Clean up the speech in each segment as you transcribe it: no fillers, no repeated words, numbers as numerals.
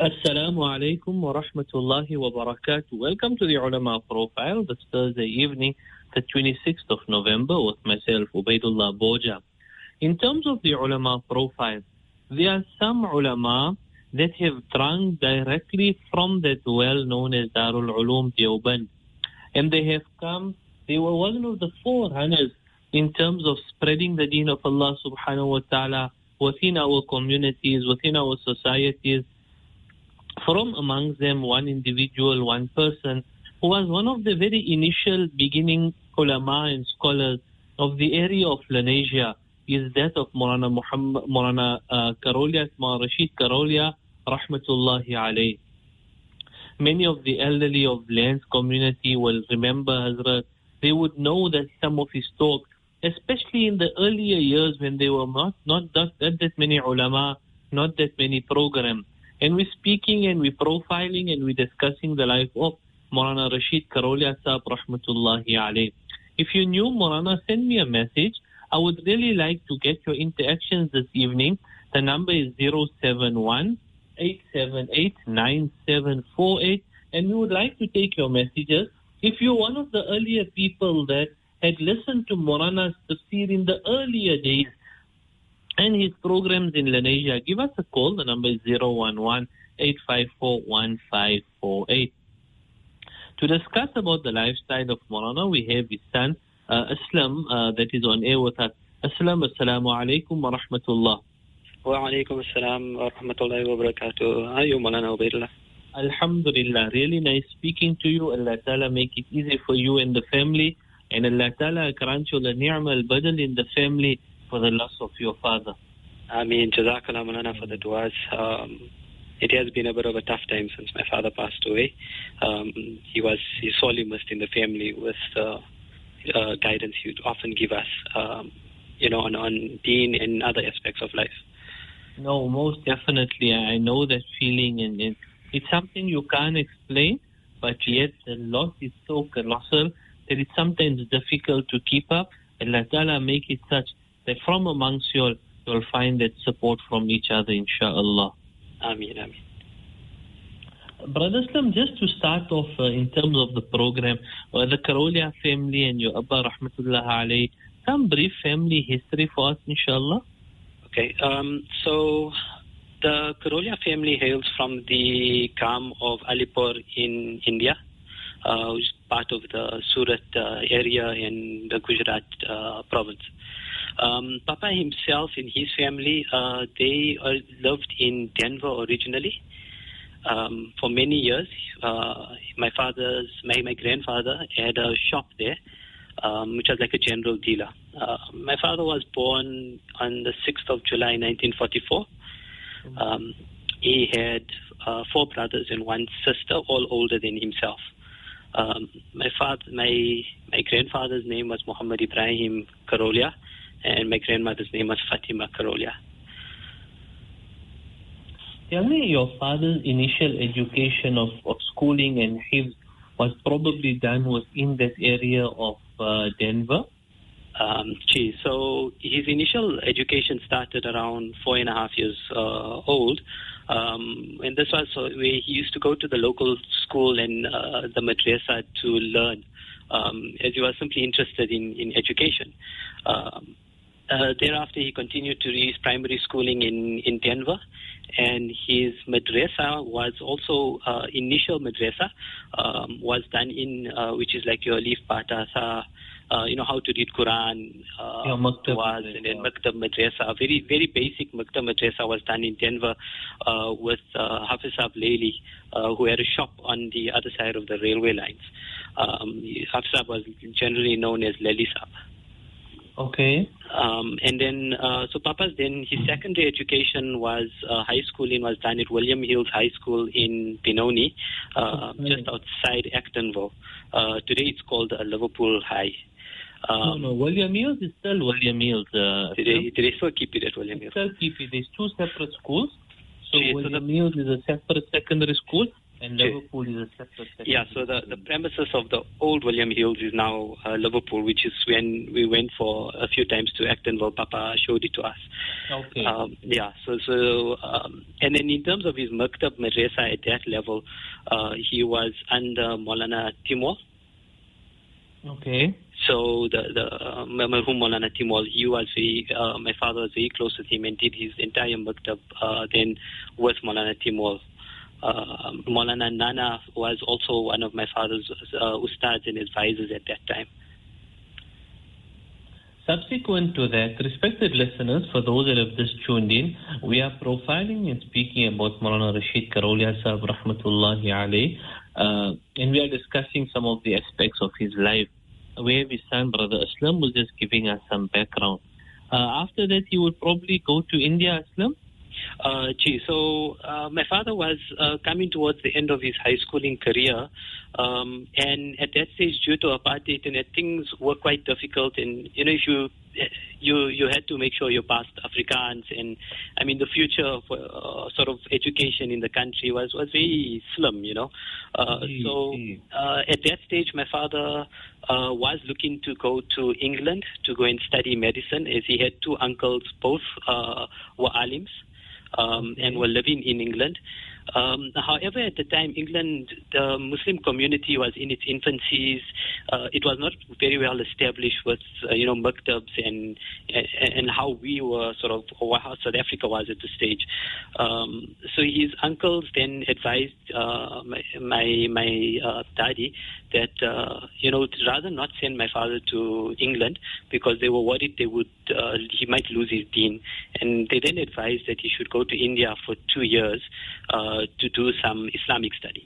Assalamu alaikum wa rahmatullahi wa barakatuh. Welcome to the Ulama Profile this Thursday evening, the 26th of November, with myself, Ubaidullah Boja. In terms of the Ulama Profile, there are some Ulama that have drunk directly from that well known as Darul Ulum Deoband. And they have come, they were one of the forerunners in terms of spreading the deen of Allah subhanahu wa ta'ala within our communities, within our societies. From amongst them, one individual, one person, who was one of the very initial beginning ulama and scholars of the area of Lenasia, is that of Maulana Karolia, Maulana Rashid Karolia, rahmatullahi alayh. Many of the elderly of Lens community will remember Hazrat. They would know that some of his talks, especially in the earlier years when there were not that many ulama, not that many programs. And we're speaking and we're profiling and we're discussing the life of Maulana Rashid Karolia Sahab rahmatullahi alayh. If you're new, Maulana, send me a message. I would really like to get your interactions this evening. The number is 071-878-9748, and we would like to take your messages. If you're one of the earlier people that had listened to Maulana's tafsir in the earlier days, and his programs in Lenasia, give us a call. The number is 011-854-1548. To discuss about the lifestyle of Maulana, we have his son, Aslam, that is on air with us. Aslam, assalamu alaikum wa rahmatullah. Wa alaikum assalam wa rahmatullahi wa barakatuh. How are you, Maulana Ubaidullah? Alhamdulillah. Really nice speaking to you. Allah Ta'ala make it easy for you and the family. And Allah Ta'ala grant you the ni'ma al-badal in the family for the loss of your father. Ameen. Jazakallah Maulana for the du'as. It has been a bit of a tough time since my father passed away. He's sorely missed in the family with guidance he would often give us, on deen and other aspects of life. No, most definitely. I know that feeling, and it's something you can't explain, but yet the loss is so colossal that it's sometimes difficult to keep up. Allah Ta'ala make it such that from amongst you'll find that support from each other, inshaAllah. Ameen, ameen. Brother Islam, just to start off in terms of the program, the Karolia family and your Abba rahmatullah alayhi, some brief family history for us, inshallah. Okay, so the Karolia family hails from the Kam of Alipur in India, which is part of the Surat area in the Gujarat province. Papa himself and his family, they lived in Denver originally. For many years, my grandfather had a shop there, which was like a general dealer. My father was born on the 6th of July 1944. He had 4 brothers and 1 sister, all older than himself. My grandfather's name was Muhammad Ibrahim Karolia, and my grandmother's name was Fatima Karolia. Tell me, your father's initial education of schooling and his was probably done within that area of Denver? So his initial education started around 4.5 years old. And this was where he used to go to the local school and the madrasa to learn, as he was simply interested in education. Thereafter, he continued to his primary schooling in Denver, and his madrasa was also initial madrasa was done in which is like your Alif Bata, how to read Quran, was, and then Maktab Madrasa. A very, very basic Maktab Madrasa was done in Denver with Hafiz Sahib Layli, who had a shop on the other side of the railway lines. Hafiz Sahib was generally known as Lali Sahib. Okay. And then, so Papa's then, his secondary education was, high schooling was done at William Hills High School in Benoni, just outside Actonville. Today it's called Liverpool High. No, William Hills is still William Hills. Did they still keep it at William Hills? Still keep it. There's 2 separate schools. So William Hills is a separate secondary school, And Liverpool is a separate secondary. Yeah, so the premises of the old William Hills is now Liverpool, which is when we went for a few times to Actonville. Papa showed it to us. Okay. And then in terms of his Maktab Madrasa at that level, he was under Maulana Timur. Okay. So the Marhum Maulana Timur, he was my father was very close with him and did his entire Maktab then with Maulana Timur. Maulana Nana was also one of my father's ustads and advisors at that time. Subsequent to that, respected listeners, for those that have just tuned in, we are profiling and speaking about Maulana Rashid Karolia Sahib Rahmatullahi Alayh, and we are discussing some of the aspects of his life. We have his son, Brother Aslam, was just giving us some background. After that, he would probably go to India, Aslam? So my father was coming towards the end of his high schooling career, and at that stage, due to apartheid, and things were quite difficult. And if you had to make sure you passed Afrikaans, and I mean the future for sort of education in the country was very slim. So at that stage, my father was looking to go to England to go and study medicine, as he had two uncles, both were alims. And were living in England. However, at the time, England, the Muslim community was in its infancies. It was not very well established with, maktabs and how we were sort of, or how South Africa was at the stage. So his uncles then advised my daddy that, rather not send my father to England because they were worried he might lose his deen. And they then advised that he should go to India for 2 years to do some Islamic study.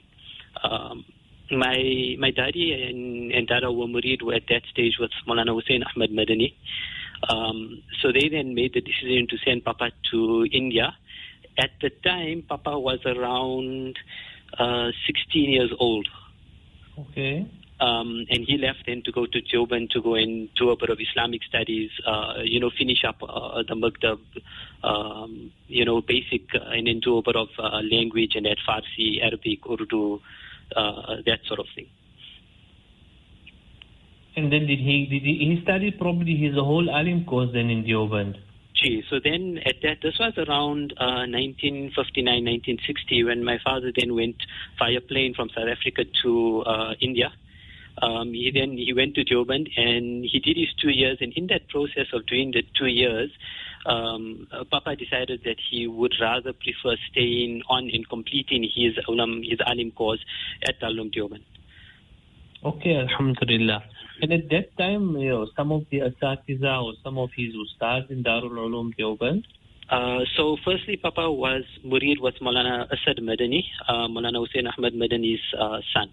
My daddy and Dada were murid at that stage with Maulana Hussain Ahmad Madani. So they then made the decision to send Papa to India. At the time, Papa was around 16 years old. Okay. And he left then to go to Deoband to go and do a bit of Islamic studies, finish up the Maktab, basic, and then do a bit of language and add Farsi, Arabic, Urdu, that sort of thing. And then he studied probably his whole alim course then in Deoband? So then this was around 1959, 1960 when my father then went via plane from South Africa to India. He went to Deoband and he did his 2 years, and in that process of doing the 2 years, Papa decided that he would rather prefer staying on and completing his alim course at Darul Deoband. Okay, alhamdulillah. And at that time, some of the asatiza or some of his ustads in Darul Ulum Deoband? So firstly, Papa was murid with Maulana Asad Madani, Maulana Hussain Ahmad Madani's son.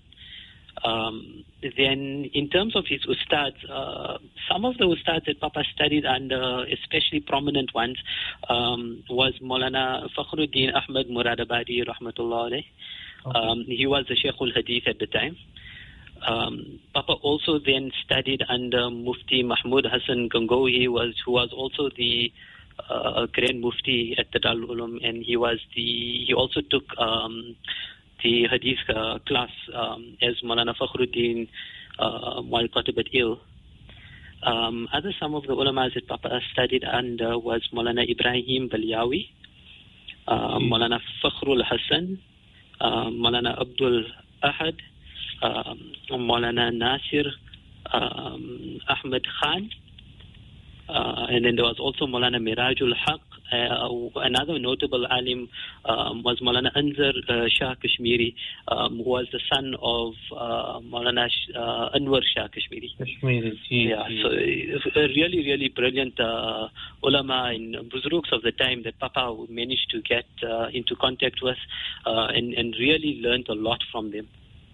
Then in terms of his ustads, some of the ustads that Papa studied under, especially prominent ones, was Maulana Fakhruddin Ahmad Muradabadi Rahmatullah Alayh. Okay. He was the Shaykh al-Hadith at the time. Papa also then studied under Mufti Mahmud Hassan Gangohi, who was also the Grand Mufti at the Darul Ulum, and he also took the Hadith class as Maulana Fakhruddin while Qatibat Il. Some of the ulamas that Papa studied under was Maulana Ibrahim Balyawi, Maulana Fakhrul Hassan, Maulana Abdul Ahad, Maulana Nasir Ahmed Khan, and then there was also Maulana Mirajul Haq. Another notable alim was Maulana Anzar Shah Kashmiri, who was the son of Maulana Anwar Shah Kashmiri. So a really, really brilliant ulama and buzruks of the time that Papa managed to get into contact with and really learned a lot from them.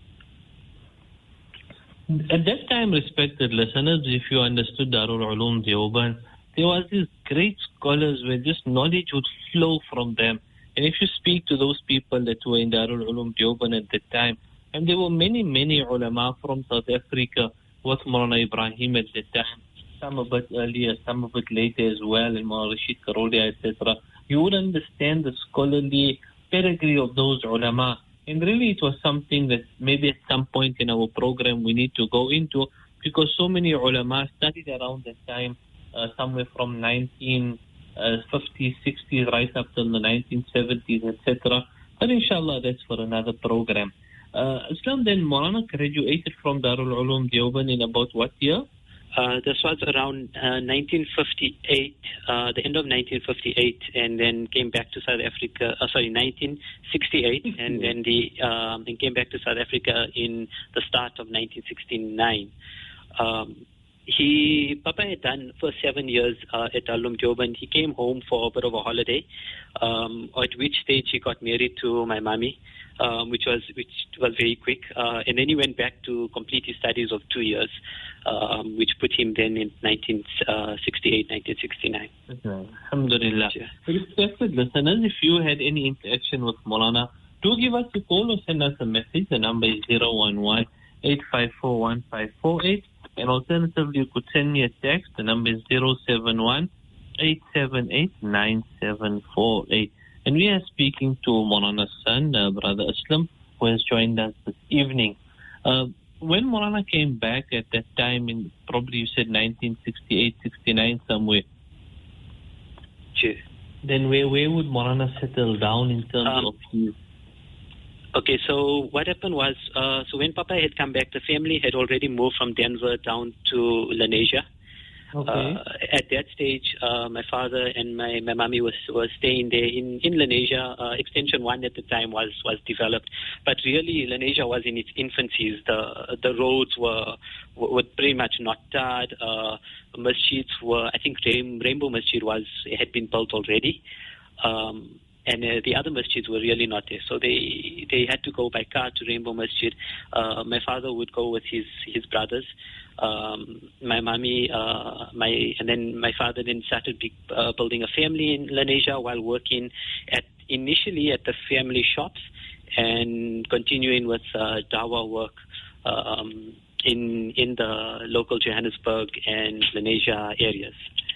At that time, respected listeners, if you understood Darul Ulum Deoband, there was these great scholars where just knowledge would flow from them. And if you speak to those people that were in Darul Ulum Deoband at that time, and there were many, many ulama from South Africa with Maulana Ibrahim at that time, some a bit earlier, some a bit later as well, and Maulana Rashid Karolia, etc. You would understand the scholarly pedigree of those ulama. And really it was something that maybe at some point in our program we need to go into, because so many ulama studied around that time, somewhere from 1950s, 60s, right up till the 1970s, etc. But inshallah, that's for another program. Islam, then Maulana graduated from Darul Uloom Deoband in about what year? This was around 1958, the end of 1958, and then came back to South Africa. 1968, and then and came back to South Africa in the start of 1969. Papa had done for 7 years at Darul Uloom Deoband. He came home for a bit of a holiday, at which stage he got married to my mommy, which was very quick. And then he went back to complete his studies of 2 years, which put him then in 1968, 1969. Alhamdulillah. Yeah. Respected listeners, if you had any interaction with Maulana, do give us a call or send us a message. The number is 011-854-1548. And alternatively, you could send me a text. The number is 071-878-9748. And we are speaking to Maulana's son, Brother Islam, who has joined us this evening. When Maulana came back at that time, in probably you said 1968, 69 somewhere, Sure. then where would Maulana settle down in terms of his... Okay, so what happened was, so when Papa had come back, the family had already moved from Denver down to Lenasia. Okay. At that stage, my father and my mommy was staying there in Lenasia. Extension 1 at the time was developed, but really Lenasia was in its infancies. The roads were pretty much not tarred. Masjids were, I think Rainbow Masjid had been built already. And the other masjids were really not there. So they had to go by car to Rainbow Masjid. My father would go with his brothers. My mommy, and then my father then started building a family in Lenasia while working initially at the family shops and continuing with dawah work in the local Johannesburg and Lenasia areas.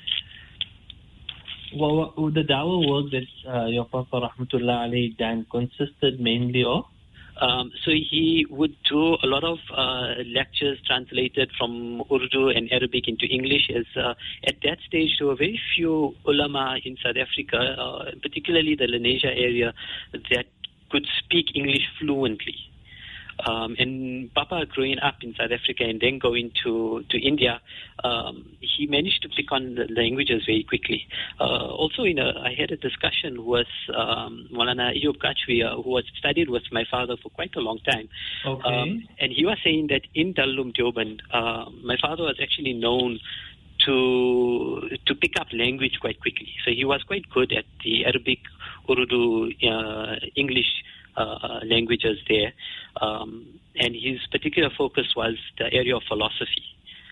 Well, the dawah work that your Papa Rahmatullah alayhi done consisted mainly of? So he would do a lot of lectures translated from Urdu and Arabic into English. As at that stage, there were very few ulama in South Africa, particularly the Lenasia area, that could speak English fluently. And Papa growing up in South Africa and then going to India, he managed to pick on the languages very quickly. Also, I had a discussion with Maulana Ayub Kachwi, who had studied with my father for quite a long time. Okay. And he was saying that in Darul Uloom Deoband, my father was actually known to pick up language quite quickly. So he was quite good at the Arabic, Urdu, English languages there, and his particular focus was the area of philosophy.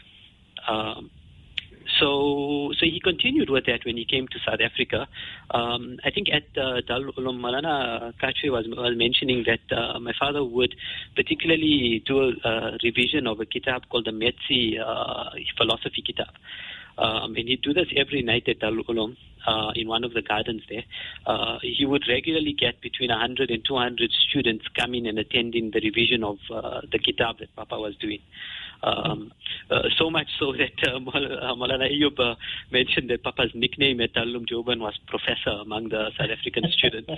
So he continued with that when he came to South Africa. I think at Darul Uloom, Maulana Kachwe was mentioning that my father would particularly do a revision of a kitab called the Metsi philosophy kitab. And he'd do this every night at Darul Uloom in one of the gardens there. He would regularly get between 100 and 200 students coming and attending the revision of the kitab that Papa was doing. So much so that Maulana Ayub mentioned that Papa's nickname at Darul Uloom Deoband was Professor among the South African students.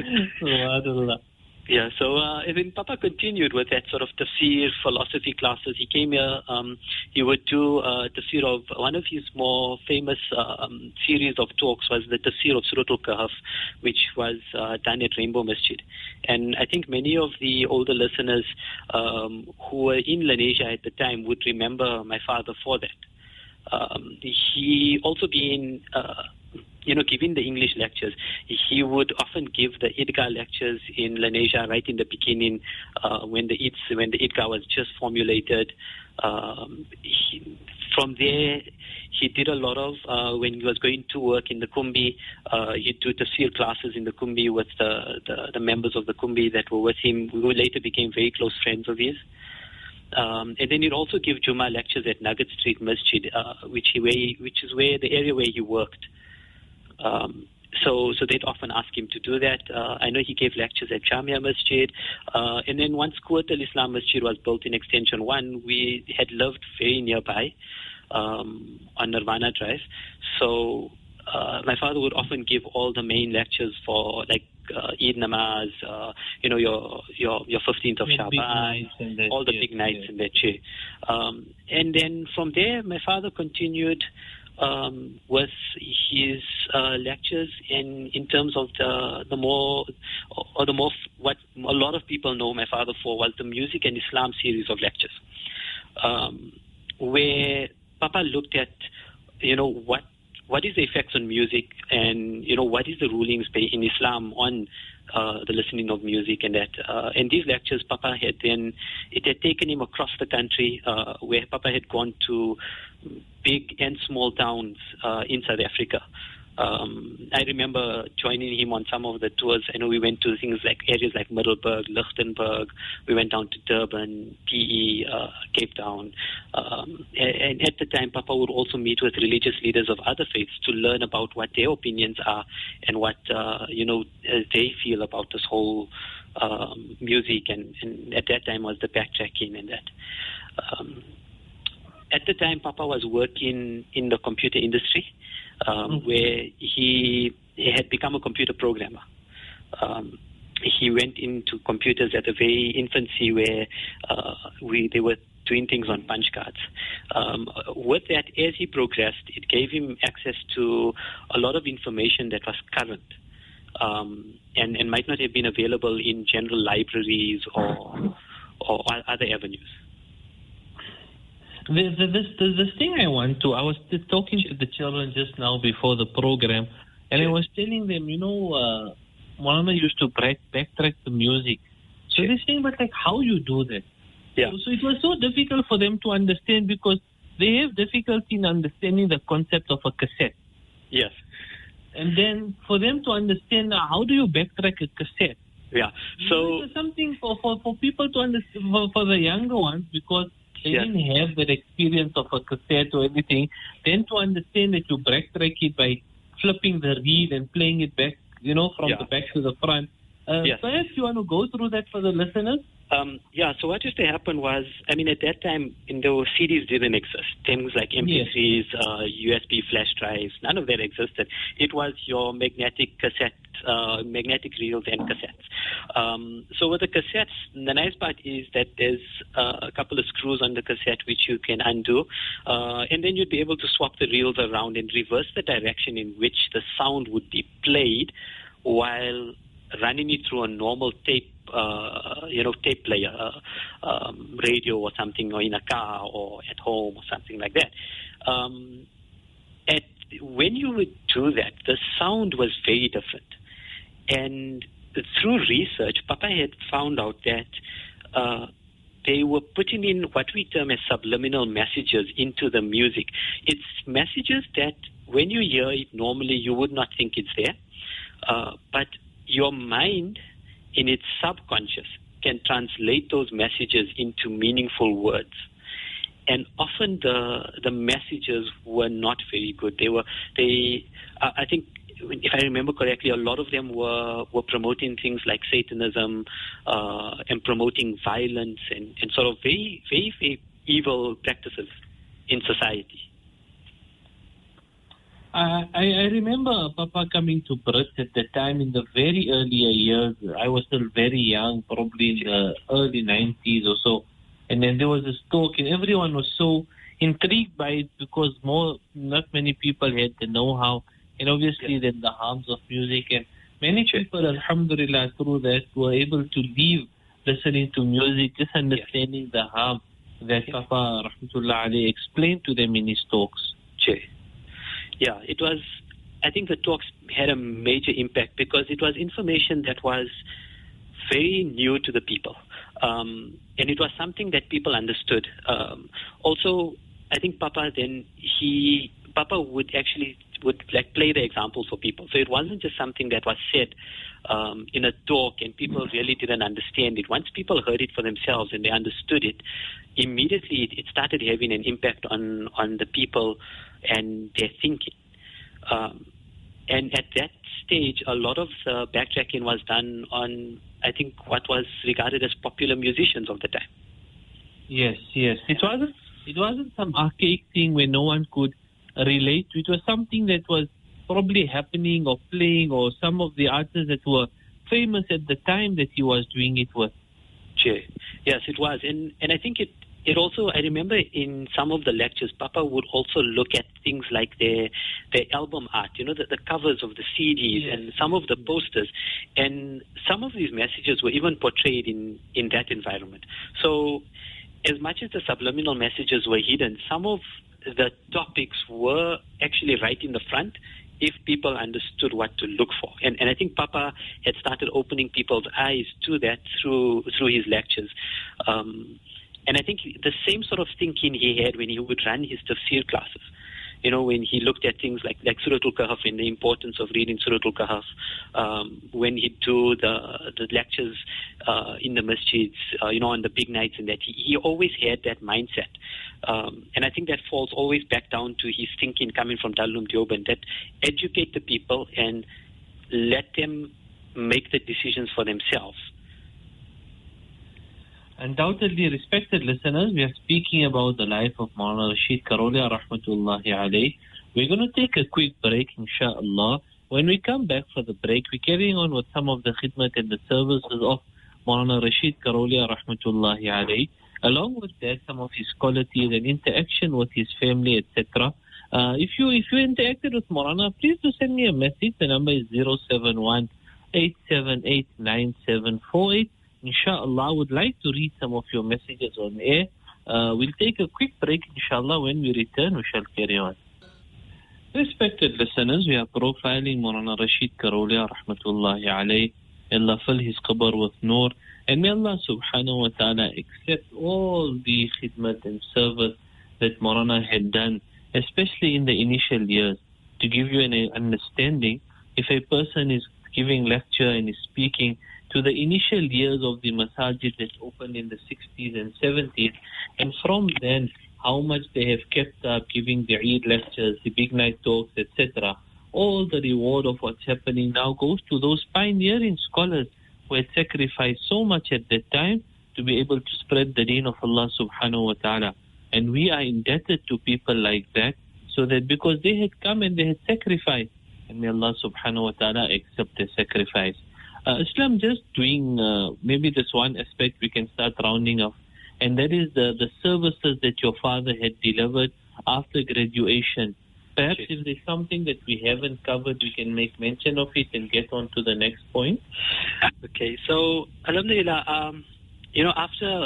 Yeah, so and then Papa continued with that sort of tafsir philosophy classes. He came here, he would do tafsir of one of his more famous series of talks was the tafsir of Surah Al-Kahf, which was done at Rainbow Masjid. And I think many of the older listeners who were in Lenasia at the time would remember my father for that. He also being giving the English lectures, he would often give the Idgah lectures in Lenasia right in the beginning when the Idgah was just formulated. From there, he did a lot of, when he was going to work in the Kumbi, he'd do tafsir classes in the Kumbi with the members of the Kumbi that were with him, who later became very close friends of his. And then he'd also give Jummah lectures at Nugget Street Masjid, which is where the area where he worked. So they'd often ask him to do that. I know he gave lectures at Jamia Masjid. And then once Quwat al-Islam Masjid was built in Extension 1, we had lived very nearby on Nirvana Drive. So my father would often give all the main lectures for like Eid Namaz, your 15th of Shaban, all the big nights in that day. And then from there, my father continued with his lectures in terms of the more what a lot of people know my father for was the Music and Islam series of lectures, where Papa looked at what is the effects on music, and what is the rulings in Islam on the listening of music, and that. And these lectures, Papa it had taken him across the country, where Papa had gone to big and small towns in South Africa. I remember joining him on some of the tours. I know we went to things like areas like Middelburg, Lichtenburg. We went down to Durban, PE, Cape Town. And at the time, Papa would also meet with religious leaders of other faiths to learn about what their opinions are and what, they feel about this whole music. And at that time was the backtracking and that. At the time, Papa was working in the computer industry, where he had become a computer programmer. He went into computers at a very infancy, where they were doing things on punch cards. With that, as he progressed, it gave him access to a lot of information that was current, and might not have been available in general libraries or other avenues. This thing I was talking to the children just now before the program, and I was telling them, Moulana used to backtrack the music. So they're saying, but like, how you do that? Yeah. So it was so difficult for them to understand, because they have difficulty in understanding the concept of a cassette. Yes. And then for them to understand, how do you backtrack a cassette? Yeah. So it's something for people to understand, for the younger ones, because they didn't have that experience of a cassette or anything. Then to understand that you backtrack it by flipping the reel and playing it back, from the back to the front. Perhaps you want to go through that for the listeners? So what used to happen was, at that time, the CDs didn't exist. Things like MP3s, USB flash drives, none of that existed. It was your magnetic reels and cassettes. So with the cassettes, the nice part is that there's a couple of screws on the cassette which you can undo, and then you'd be able to swap the reels around and reverse the direction in which the sound would be played while running it through a normal tape player, radio or something, or in a car or at home or something like that. When you would do that, the sound was very different. And through research, Papa had found out that they were putting in what we term as subliminal messages into the music. It's messages that when you hear it normally, you would not think it's there. But your mind, in its subconscious, can translate those messages into meaningful words. And often the messages were not very good. I think, if I remember correctly, a lot of them were promoting things like Satanism, and promoting violence and sort of very, very, very evil practices in society. I remember Papa coming to Brits at the time in the very earlier years. I was still very young, probably in the early 90s or so. And then there was this talk, and everyone was so intrigued by it, because not many people had the know-how, and obviously then the harms of music. And many people, alhamdulillah, through that were able to leave listening to music, just understanding the harm that Papa, rahmatullah alayhi, explained to them in his talks. Yeah, it was, I think the talks had a major impact because it was information that was very new to the people. And it was something that people understood. Also, I think Papa would play the examples for people. So it wasn't just something that was said in a talk and people really didn't understand it. Once people heard it for themselves and they understood it, immediately it started having an impact on the people and their thinking. And at that stage, a lot of the backtracking was done on, I think, what was regarded as popular musicians of the time. Yes. It wasn't some archaic thing where no one could relate to. It was something that was probably happening or playing, or some of the artists that were famous at the time that he was doing it with. Sure. Yes, it was. And I think it also, I remember in some of the lectures, Papa would also look at things like their album art, the covers of the CDs, yes, and some of the posters. And some of these messages were even portrayed in that environment. So as much as the subliminal messages were hidden, some of the topics were actually right in the front if people understood what to look for. And I think Papa had started opening people's eyes to that through his lectures. And I think the same sort of thinking he had when he would run his tafsir classes. When he looked at things like Surah Al-Kahf and the importance of reading Surah Al-Kahf, when he'd do the lectures in the masjids, on the big nights, and that he always had that mindset. And I think that falls always back down to his thinking coming from Darul Uloom Deoband, that educate the people and let them make the decisions for themselves. Undoubtedly, respected listeners, we are speaking about the life of Maulana Rashid Karolia rahmatullahi alayh. We're going to take a quick break, inshallah. When we come back for the break, we're carrying on with some of the khidmat and the services of Maulana Rashid Karolia rahmatullahi alayh. Along with that, some of his qualities and interaction with his family, etc. If you interacted with Maulana, please do send me a message. The number is 071-878-9748. Inshallah, I would like to read some of your messages on air. We'll take a quick break, inshallah. When we return, we shall carry on. Respected listeners, we are profiling Maulana Rashid Karolia rahmatullahi alayh. Allah fill his qabr with nur. And may Allah subhanahu wa ta'ala accept all the khidmat and service that Maulana had done, especially in the initial years. To give you an understanding, if a person is giving lecture and is speaking to the initial years of the masajid that opened in the 60s and 70s, and from then how much they have kept up giving the Eid lectures, the big night talks, etc. All the reward of what's happening now goes to those pioneering scholars who had sacrificed so much at that time to be able to spread the deen of Allah subhanahu wa ta'ala. And we are indebted to people like that, so that because they had come and they had sacrificed, and may Allah subhanahu wa ta'ala accept their sacrifice. Islam just doing maybe this one aspect we can start rounding off, and that is the services that your father had delivered after graduation. Perhaps if there's something that we haven't covered, we can make mention of it and get on to the next point. Okay, so Alhamdulillah, after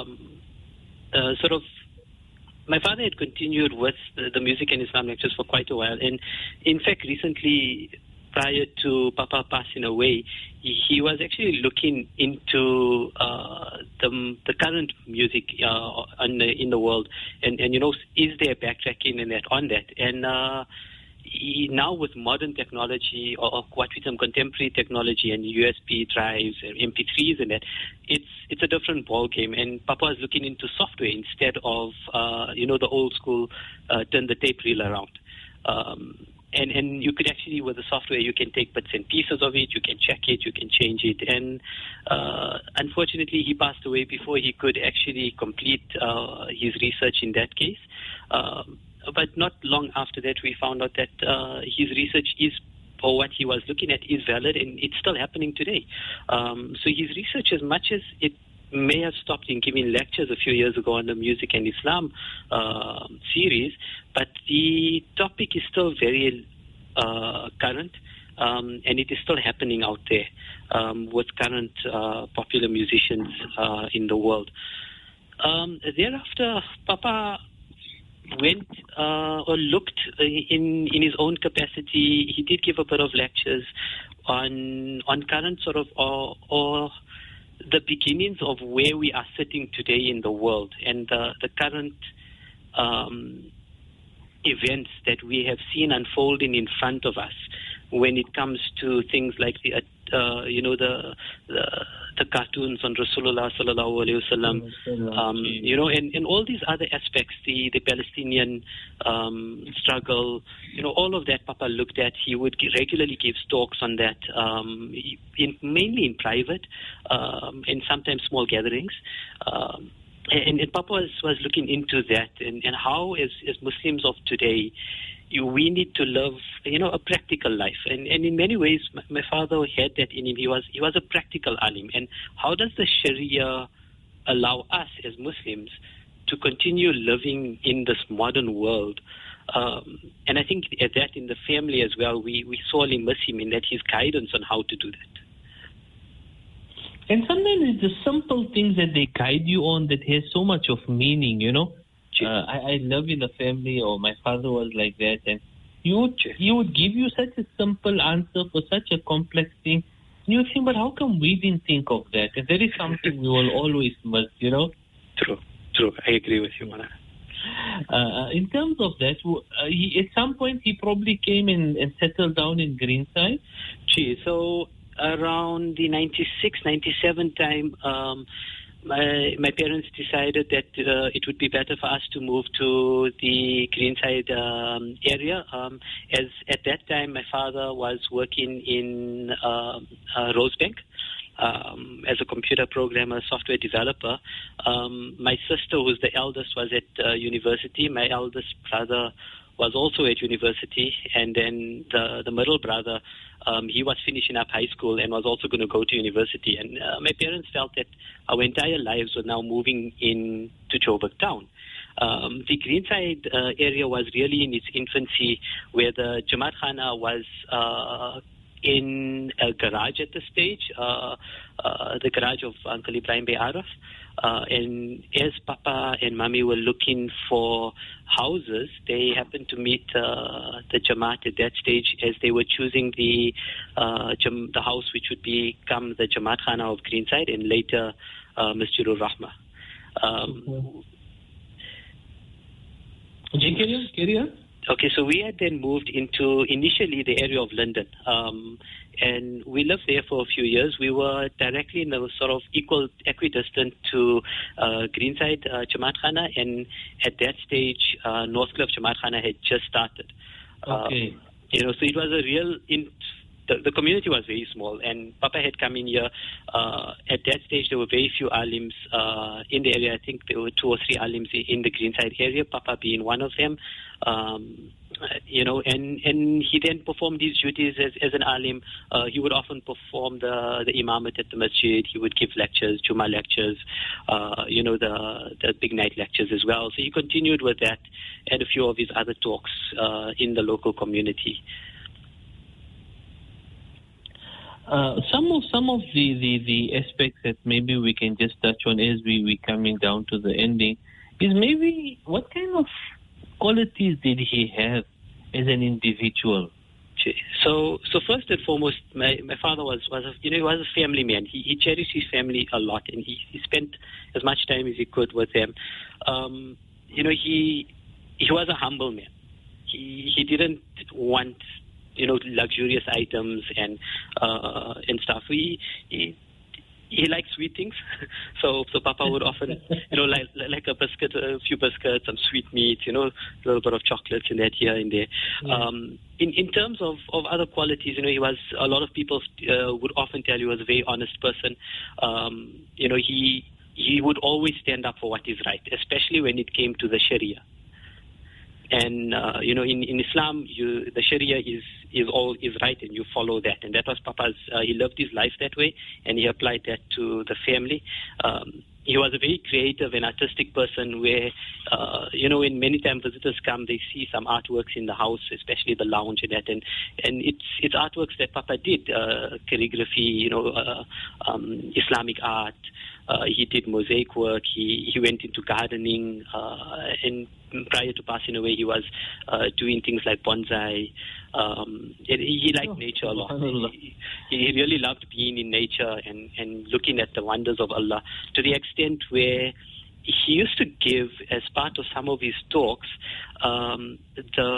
my father had continued with the music and Islam lectures for quite a while, and in fact recently, prior to Papa passing away, he was actually looking into the current music in the world, and is there backtracking and that on that, and now with modern technology or what we term contemporary technology and USB drives and MP3s and that, it's a different ball game, and Papa is looking into software instead of the old school turn the tape reel around. And you could actually, with the software, you can take bits and pieces of it, you can check it, you can change it. And unfortunately, he passed away before he could actually complete his research in that case. But not long after that, we found out that his research or what he was looking at is valid, and it's still happening today. So his research, as much as it may have stopped in giving lectures a few years ago on the Music and Islam series, but the topic is still very current, and it is still happening out there with current popular musicians in the world. Thereafter, Papa went or looked in his own capacity. He did give a bit of lectures on current sort of or the beginnings of where we are sitting today in the world, and the current events that we have seen unfolding in front of us when it comes to things like the the cartoons on Rasulullah sallallahu alaihi wasallam, you know, and all these other aspects, the Palestinian struggle, you know, all of that Papa looked at. He would regularly give talks on that, mainly in private, and sometimes small gatherings. And Papa was looking into that and how, as Muslims of today, we need to live, you know, a practical life. And in many ways, my father had that in him. He was a practical alim. And how does the Sharia allow us as Muslims to continue living in this modern world? And I think that in the family as well, we sorely miss him in that his guidance on how to do that. And sometimes it's the simple things that they guide you on that has so much of meaning, you know. I love in the family, or my father was like that, and he would give you such a simple answer for such a complex thing. And you think, but how come we didn't think of that? And that is something we will always miss, you know. True. I agree with you, Mana. In terms of that, at some point he probably came and settled down in Greenside. So around the 96, 97 time, my parents decided that it would be better for us to move to the Greenside area. As at that time, my father was working in Rosebank as a computer programmer, software developer. My sister, who's the eldest, was at university. My eldest brother was also at university, and then the middle brother, he was finishing up high school and was also going to go to university. And my parents felt that our entire lives were now moving into Joburg town. The Greenside area was really in its infancy, where the Jamaat Khana was in a garage at the stage, the garage of Uncle Ibrahim Bey Araf. And as Papa and Mummy were looking for houses, they happened to meet the Jamaat at that stage as they were choosing the house which would become the Jamaat Khana of Greenside and later Masjidul Rahma. Carry on. Okay, so we had then moved into initially the area of London, and we lived there for a few years. We were directly in the sort of equidistant to Greenside Jamaat Khana, and at that stage, Northcliffe Jamaat Khana had just started. Okay. You know, so it was a real. The community was very small, and Papa had come in here. At that stage, there were very few alims in the area. I think there were 2 or 3 alims in the Greenside area, Papa being one of them. You know, and he then performed these duties as an alim. He would often perform the imamate at the masjid. He would give lectures, Jummah lectures, you know, the big night lectures as well. So he continued with that and a few of his other talks in the local community. Some of the aspects that maybe we can just touch on as we coming down to the ending is maybe what kind of qualities did he have as an individual? So first and foremost, my father was a family man. He cherished his family a lot, and he spent as much time as he could with them. You know, he was a humble man. He didn't want, you know, luxurious items and stuff. He liked sweet things, so Papa would often, you know, like a biscuit, a few biscuits, some sweet meats, you know, a little bit of chocolates in that here and there. Yeah. In terms of other qualities, you know, a lot of people would often tell you he was a very honest person. You know, he would always stand up for what is right, especially when it came to the Sharia. And you know, in Islam, the Sharia is right, and you follow that. And that was Papa's. He lived his life that way, and he applied that to the family. He was a very creative and artistic person. Where you know, when many times visitors come, they see some artworks in the house, especially the lounge and that. And it's artworks that Papa did, calligraphy, you know, Islamic art. He did mosaic work. He went into gardening, and prior to passing away, he was doing things like bonsai. He liked nature a lot. He really loved being in nature and looking at the wonders of Allah, to the extent where he used to give, as part of some of his talks, the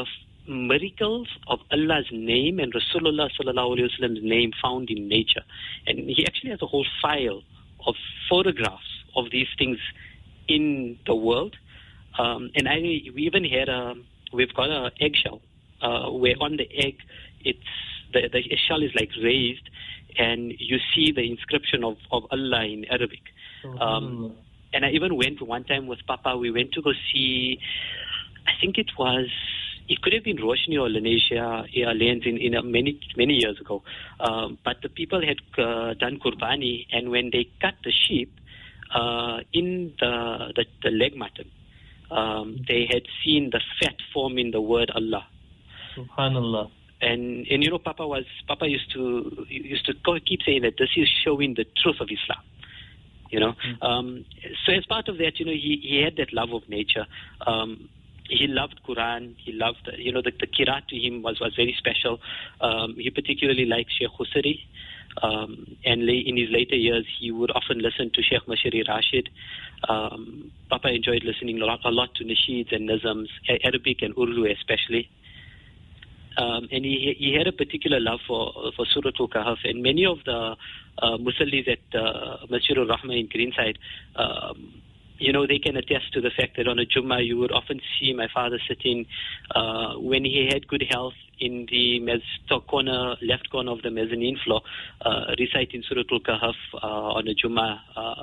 miracles of Allah's name and Rasulullah sallallahu alaihi wasallam's name found in nature. And he actually has a whole file of photographs of these things in the world. And we even had we've got an eggshell where on the egg the shell is like raised, and you see the inscription of Allah in Arabic. And I even went one time with Papa. We went to go see, I think it could have been Roshni or Lanesha Airlines in many years ago. But the people had done Qurbani, and when they cut the sheep, in the leg mutton, they had seen the fat form in the word Allah. Subhanallah. And you know, Papa used to keep saying that this is showing the truth of Islam. You know, so as part of that, you know, he had that love of nature. He loved Quran. He loved, you know, the qiraat to him was very special. He particularly liked Sheikh Husari. And in his later years, he would often listen to Sheikh Mashari Rashid. Papa enjoyed listening a lot to nasheeds and nizams, Arabic and Urdu especially. And he had a particular love for Surah Al-Kahf, and many of the musallis at Masjid al-Rahma in Greenside, you know, they can attest to the fact that on a Jummah you would often see my father sitting, when he had good health, in the left corner of the mezzanine floor, reciting Surah Al-Kahf on a Jummah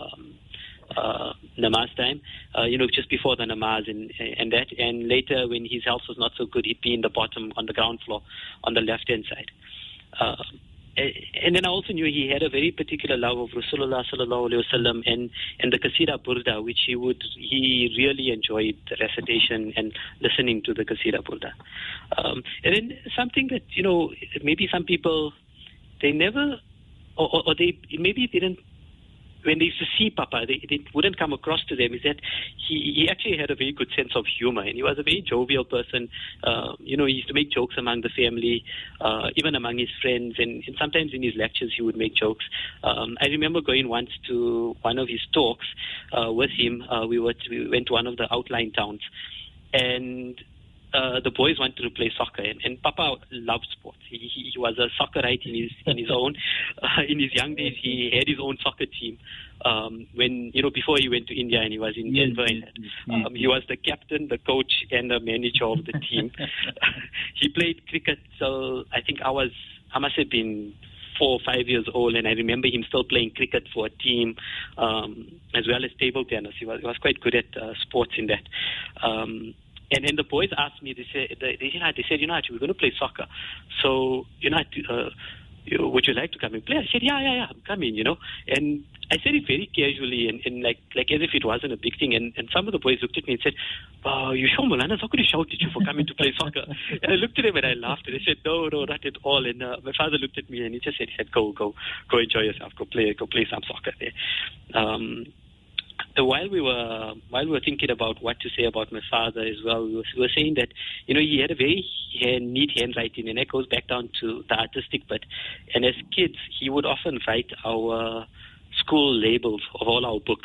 namaz time, you know, just before the namaz and that. And later, when his health was not so good, he'd be in the bottom on the ground floor on the left-hand side. And then I also knew he had a very particular love of Rasulullah sallallahu alaihi wasallam and the Qasida Burda, which he really enjoyed the recitation and listening to the Qasida Burda. And then something that, you know, maybe some people, they never, or they maybe didn't, when they used to see Papa, they wouldn't come across to them, is that he actually had a very good sense of humor, and he was a very jovial person. You know, he used to make jokes among the family, even among his friends, and sometimes in his lectures he would make jokes. I remember going once to one of his talks with him. We went to one of the outlying towns, and the boys wanted to play soccer, and Papa loved sports. He was a soccerite in his own. In his young days, he had his own soccer team. When, you know, before he went to India and he was in Denver, he was the captain, the coach, and the manager of the team. He played cricket, so I think I must have been 4 or 5 years old, and I remember him still playing cricket for a team, as well as table tennis. He was quite good at sports in that. And then the boys asked me, they said, you know, we're going to play soccer. So, you know, would you like to come and play? I said, yeah, I'm coming, you know. And I said it very casually and like as if it wasn't a big thing. And some of the boys looked at me and said, "Oh, you sure, Molana? How could you shout at you for coming to play soccer?" And I looked at him and I laughed. And I said, no, not at all. And my father looked at me and he said, go enjoy yourself. Go play some soccer there. While we were thinking about what to say about my father as well, we were saying that, you know, he had a very neat handwriting, and that goes back down to the artistic bit. And as kids, he would often write our school labels of all our books.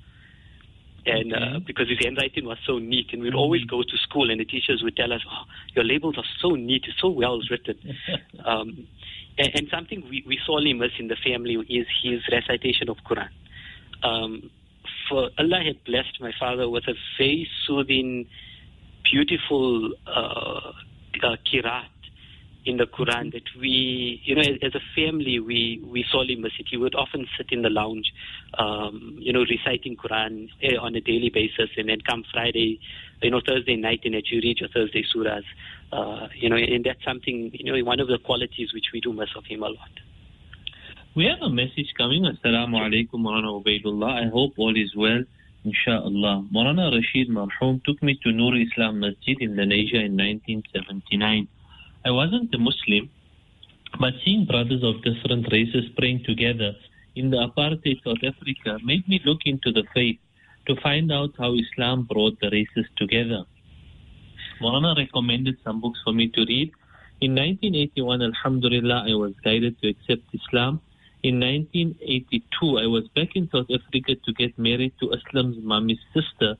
And because his handwriting was so neat, and we'd always go to school, and the teachers would tell us, "Oh, your labels are so neat, it's so well written." And something we sorely miss in the family is his recitation of Quran. For Allah had blessed my father with a very soothing, beautiful qiraat in the Quran that we, you know, as a family, we sorely miss it. He would often sit in the lounge, you know, reciting Quran on a daily basis, and then come Friday, you know, Thursday night, and that you read your Thursday surahs, you know, and that's something, you know, one of the qualities which we do miss of him a lot. We have a message coming. Assalamu alaikum, Maulana Ubaidullah. I hope all is well, inshallah. Maulana Rashid Marhoom took me to Nur Islam Masjid in Malaysia in 1979. I wasn't a Muslim, but seeing brothers of different races praying together in the apartheid South Africa made me look into the faith to find out how Islam brought the races together. Maulana recommended some books for me to read. In 1981, alhamdulillah, I was guided to accept Islam. In 1982, I was back in South Africa to get married to Aslam's mommy's sister,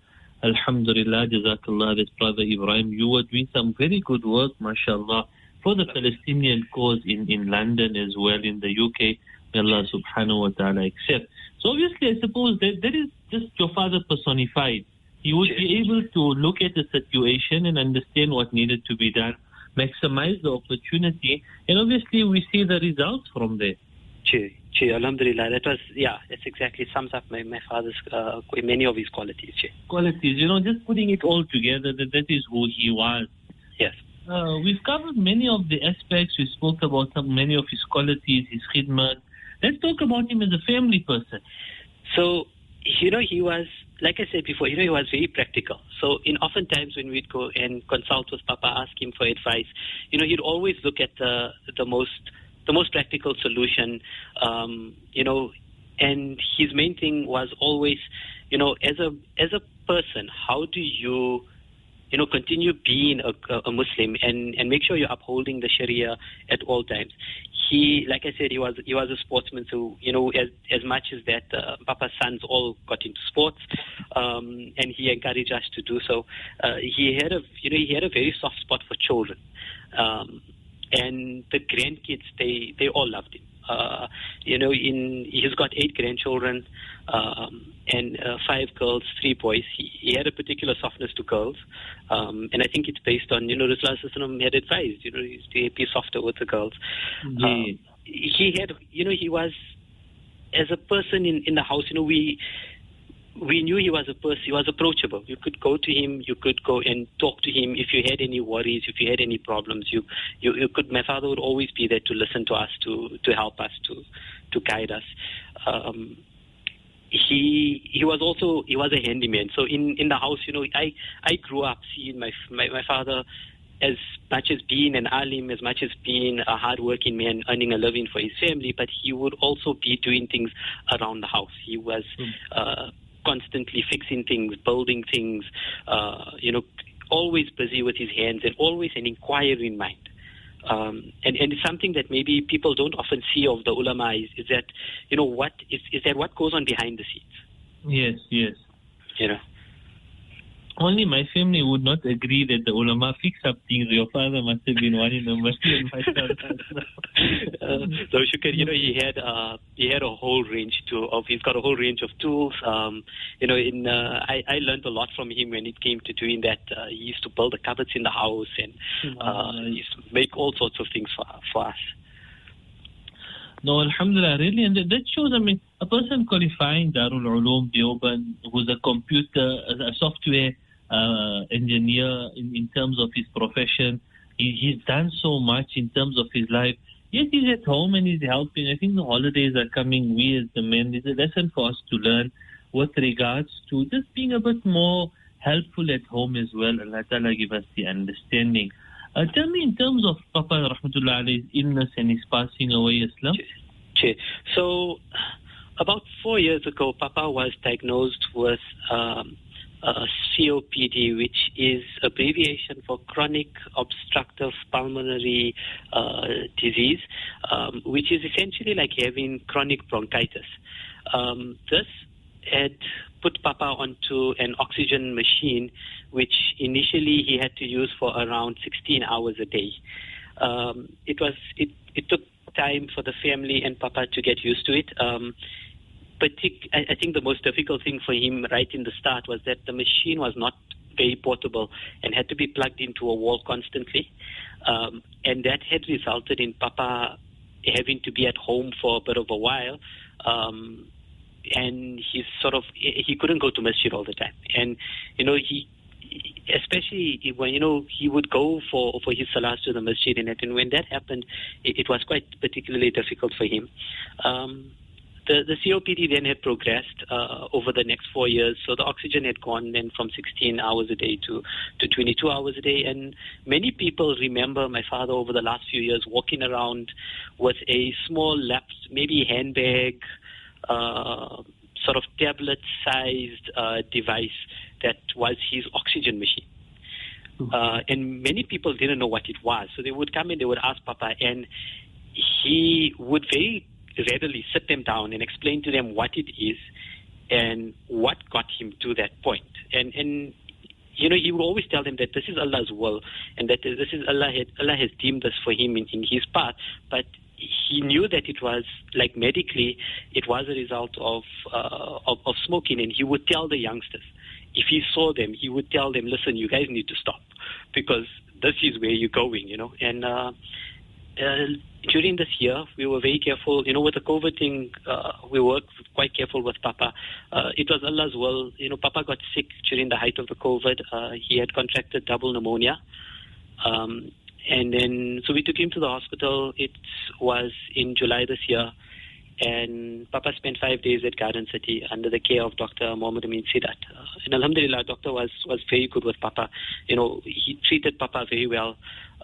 Alhamdulillah, Jazakallah, this brother Ibrahim. You were doing some very good work, mashallah, for the Palestinian cause in London as well, in the UK. May Allah subhanahu wa ta'ala accept. So obviously, I suppose that is just your father personified. He would be able to look at the situation and understand what needed to be done, maximize the opportunity, and obviously we see the results from there. Alhamdulillah. That's exactly sums up my father's, many of his qualities. Qualities, just putting it all together, that is who he was. Yes. We've covered many of the aspects. We spoke about many of his qualities, his khidmat. Let's talk about him as a family person. So, he was, like I said before, he was very practical. So, oftentimes when we'd go and consult with Papa, ask him for advice, he'd always look at the most practical solution, and his main thing was always, as a person, how do you, continue being a Muslim and make sure you're upholding the Sharia at all times. He, like I said, he was a sportsman, so, as much as that, Papa's sons all got into sports, and he encouraged us to do so. He had a very soft spot for children. And the grandkids, they all loved him. He's got 8 grandchildren, and 5 girls, 3 boys. He had a particular softness to girls, and I think it's based on, Rasulullah had advised, to be softer with the girls. He was, as a person in the house, we knew he was a person, he was approachable. You could go to him, you could go and talk to him if you had any worries, if you had any problems. You could, my father would always be there to listen to us, to help us, to guide us. He was a handyman. So in the house, I grew up seeing my father, as much as being an alim, as much as being a hard-working man, earning a living for his family, but he would also be doing things around the house. He was constantly fixing things, building things, always busy with his hands and always an inquiring mind. And it's something that maybe people don't often see of the ulama is that, what goes on behind the scenes. Yes. Only my family would not agree that the ulama fix up things. Your father must have been one in the masjid. So Shukr, he had a whole range he's got a whole range of tools. I learned a lot from him when it came to doing that. He used to build the cupboards in the house and he used to make all sorts of things for us. No, alhamdulillah, really, and that shows, a person qualifying Darul Uloom Deoband, who's a software engineer in terms of his profession, he's done so much in terms of his life. Yes, he's at home and he's helping. I think the holidays are coming. We as the men, there's a lesson for us to learn with regards to just being a bit more helpful at home as well. Allah Ta'ala give us the understanding. Tell me, in terms of Papa Rahmatullah Alayhi's illness and his passing away, Islam. So, about 4 years ago, Papa was diagnosed with COPD, which is abbreviation for chronic obstructive pulmonary disease, which is essentially like having chronic bronchitis. This had put Papa onto an oxygen machine, which initially he had to use for around 16 hours a day. It took time for the family and Papa to get used to it. I think the most difficult thing for him right in the start was that the machine was not very portable and had to be plugged into a wall constantly. And that had resulted in Papa having to be at home for a bit of a while. And he couldn't go to masjid all the time. And, especially when, he would go for his salahs to the masjid and when that happened, it was quite particularly difficult for him. The COPD then had progressed over the next 4 years, so the oxygen had gone then from 16 hours a day to 22 hours a day, and many people remember my father over the last few years walking around with a small lapsed, maybe handbag, sort of tablet-sized device that was his oxygen machine. And many people didn't know what it was, so they would come in, they would ask Papa, and he would very readily sit them down and explain to them what it is and what got him to that point. And And he would always tell them that this is Allah's will, and that this is Allah has deemed this for him in his path. But he knew that it was, like, medically, it was a result of smoking, and he would tell the youngsters. If he saw them, he would tell them, listen, you guys need to stop, because this is where you're going, And during this year, we were very careful. With the COVID thing, we worked quite careful with Papa. It was Allah's will. Papa got sick during the height of the COVID. He had contracted double pneumonia. And then, so we took him to the hospital. It was in July this year. And Papa spent 5 days at Garden City under the care of Dr. Mohammed Amin Sidat. And Alhamdulillah, Doctor was very good with Papa. He treated Papa very well.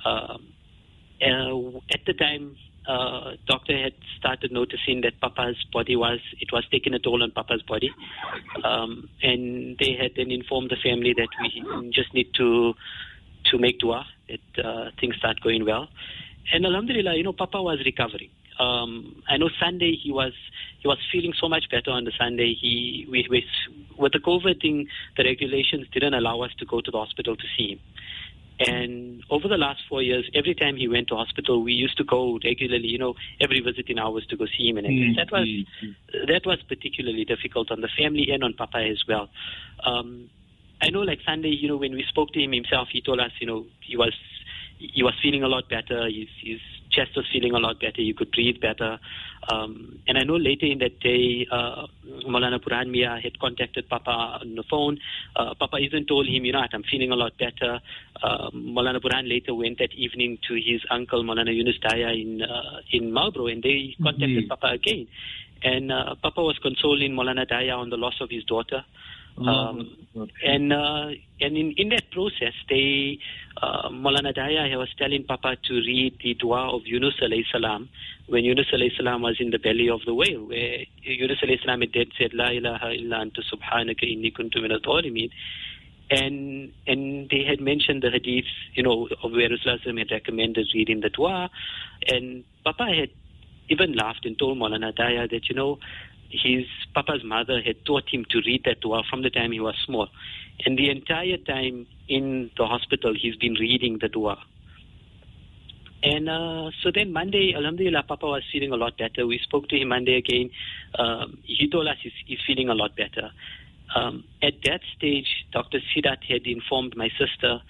At the time, Doctor had started noticing that Papa's body was taking a toll on Papa's body. And they had then informed the family that we just need to make dua, that things start going well. And Alhamdulillah, Papa was recovering. I know Sunday he was feeling so much better on the Sunday. With the COVID thing, the regulations didn't allow us to go to the hospital to see him. And over the last 4 years, every time he went to hospital, we used to go regularly, every visiting hours to go see him. And that was particularly difficult on the family and on Papa as well. I know, like Sunday, when we spoke to him himself, he told us, he was feeling a lot better. His chest was feeling a lot better. You could breathe better. And I know later in that day, Maulana Burhan Mia had contacted Papa on the phone. Papa even told him, I'm feeling a lot better. Maulana Burhan later went that evening to his uncle, Maulana Yunus Daya in Marlborough, and they contacted Papa again. And Papa was consoling Maulana Daya on the loss of his daughter. And in that process, Maulana Daya was telling Papa to read the dua of Yunus alayhi salam when Yunus alayhi salam was in the belly of the whale, where Yunus alayhi salam had said, La ilaha illa anta subhanaka inni kuntu minadh dhalimin. And they had mentioned the hadith, of where Rasulullah had recommended reading the dua. And Papa had even laughed and told Maulana Daya that, his Papa's mother had taught him to read that dua from the time he was small. And the entire time in the hospital, he's been reading the dua. And so then Monday, Alhamdulillah, Papa was feeling a lot better. We spoke to him Monday again. He told us he's feeling a lot better. At that stage, Dr. Sidat had informed my sister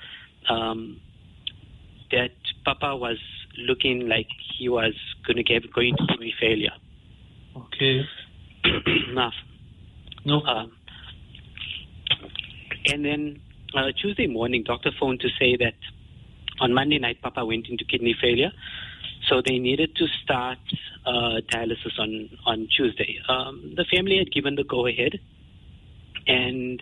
that Papa was looking like he was going to kidney failure. Okay. No. And then Tuesday morning, doctor phoned to say that on Monday night, Papa went into kidney failure. So they needed to start dialysis on Tuesday. The family had given the go-ahead. And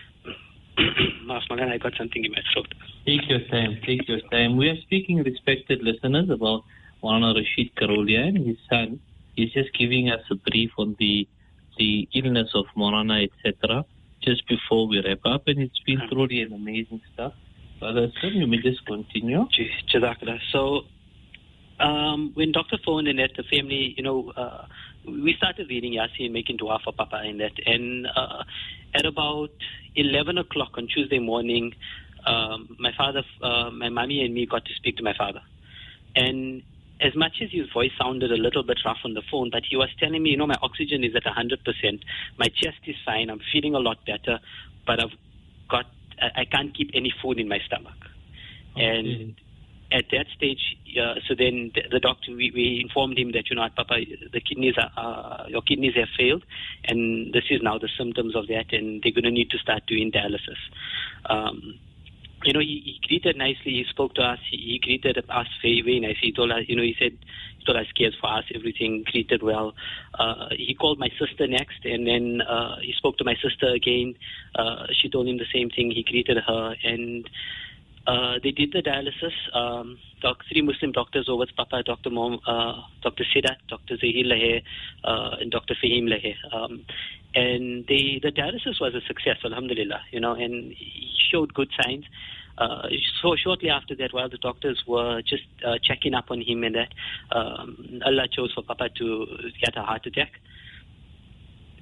I got something in my throat. Take your time. We are speaking, respected listeners, about Maulana Rashid Karolia and his son. He's just giving us a brief on the illness of Maulana, etc., just before we wrap up, and it's been truly an amazing stuff. Brother, sir, you may just continue. Jazakallah. So, when Dr. phoned in that, the family, we started reading Yasin, making dua for Papa in that, and at about 11 o'clock on Tuesday morning, my father, my mommy and me got to speak to my father. And as much as his voice sounded a little bit rough on the phone, but he was telling me, my oxygen is at 100%, my chest is fine, I'm feeling a lot better, but I can't keep any food in my stomach. Okay. And at that stage, so then the doctor, we informed him that, Papa, your kidneys have failed, and this is now the symptoms of that, and they're going to need to start doing dialysis. He greeted nicely. He spoke to us. He greeted us very, very nicely. He told us, he told us cares for us, everything, greeted well. He called my sister next, and then he spoke to my sister again. She told him the same thing. He greeted her, and they did the dialysis. 3 Muslim doctors over with Papa, Dr. Sidat, Dr. Zahir Lahe, and Dr. Fahim Lahe. And the dialysis was a success, alhamdulillah, and he showed good signs. So shortly after that, while the doctors were just checking up on him and that, Allah chose for Papa to get a heart attack.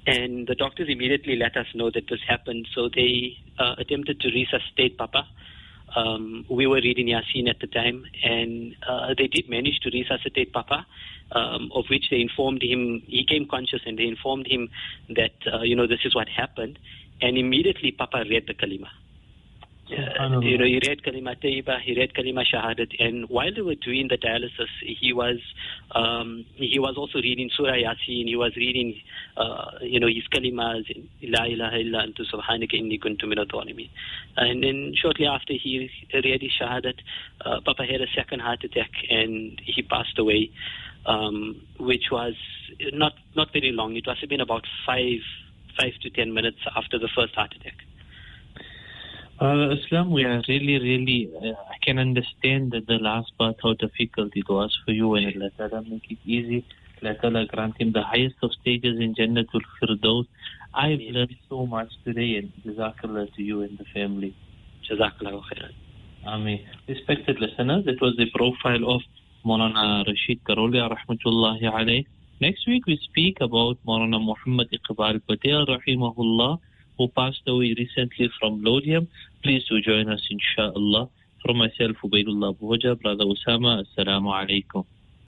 And the doctors immediately let us know that this happened. So they attempted to resuscitate Papa. We were reading Yasin at the time, and they did manage to resuscitate Papa, of which they informed him. He came conscious, and they informed him that, this is what happened. And immediately Papa read the kalima. He read kalima tayyiba, he read kalima shahadat, and while they were doing the dialysis, he was also reading Surah Yasin. He was reading, his kalimas, La ilaha illa anta subhanaka inni kuntu minadh dhalimin. And then shortly after he read his shahadat, Papa had a second heart attack and he passed away, which was not very long. It must have been about 5 to 10 minutes after the first heart attack. Islam, we are really, I can understand that the last part, how difficult it was for you, and let Allah make it easy. Let Allah grant him the highest of stages in Jannatul Firdaus. I've learned so much today, and Jazakallah to you and the family. Jazakallah khairan. Ameen. Respected listeners, that was the profile of Maulana Rashid Karolia, rahmatullahi alayh. Next week we speak about Maulana Muhammad Iqbal Patel, rahimahullah, who passed away recently from Lodium. Please do join us, inshallah. From myself, Ubaidullah Boja, Brother Osama, Assalamu alaikum.